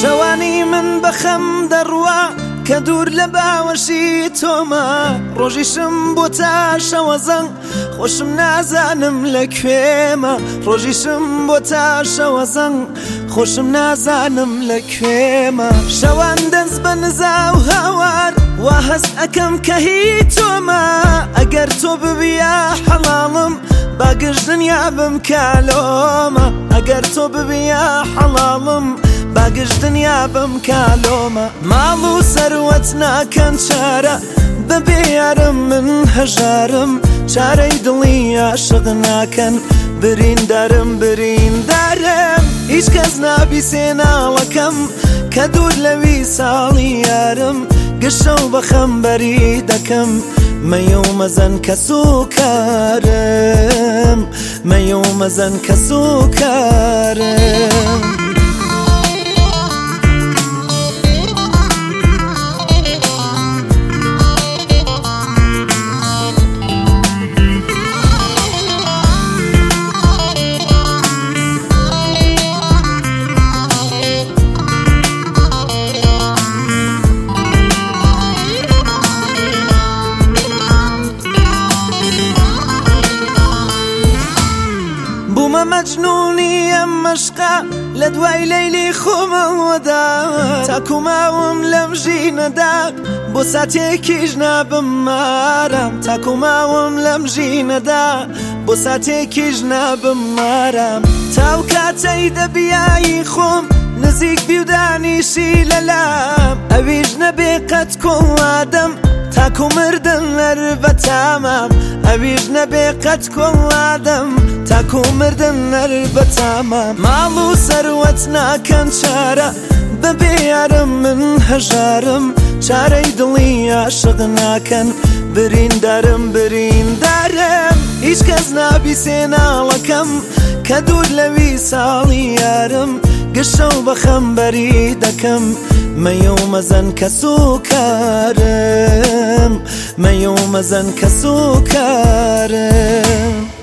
شەوانی من بەخەم دەڕوا کە دوور لە باوەشی تۆمە ڕۆژیشم بۆ تا شەوە زەنگ خۆشم نازانم لەکوێمە ڕۆژیشم بۆ تا شەوە زەنگ خۆشم نازانم لەکوێمە شەوان دەست بە نزا و هاوار وا هەست ئەکەم کە هی تۆمە ئەگەر تۆ ببیە حەڵاڵم باگشت دنیا بم کالۆمە ئەگەر تۆ ببیە حەڵاڵم باگشت دنیا بم کالۆمە ماڵ و سەروەت ناکەن چارە بەبێ یارم من هەژارم چارەی دڵی عاشق ناکەن بریندارم بریندارم هیچ کەس نابیسێ ناڵەکەم کە دوور لەوی ساڵی یارم گشە و بەخەمبەری دەکەم مەیە و مەزەن کەس و کارم مەیە و مەزەن کەس و کارم بوومە مەجنوونی ئەم مەشقە لە دوای لەیلی خۆمەوەدا تاکو ماوم لەم ژینەدا بۆ ساتێکیش نابم مارام تاکو ماوم لەم ژینەدا بۆ ساتێکیش نابم مارام تاو کاتەی دەبیایی خۆم نزیک بی و دانیشی لەلام ئەویش نەبێ قەت کۆڵادەم تاکو مردن هەر بە تامام ئەویش نەبێ قەت کۆڵادەم تاکو مردن هەر بە تامام ماڵ و سەروەت ناکەن چارە بەبێ یارم من هەژارم چارەی دڵی عاشق ناکەن بریندارم بریندارم هیچ کەس نابیسێ ناڵەکەم کە دوور لەوی ساڵی یارم گشە و بەخەمبەری دەکەم مەیە و مەزەن کەس و کارم مەیە و مەزەن کەس و کارم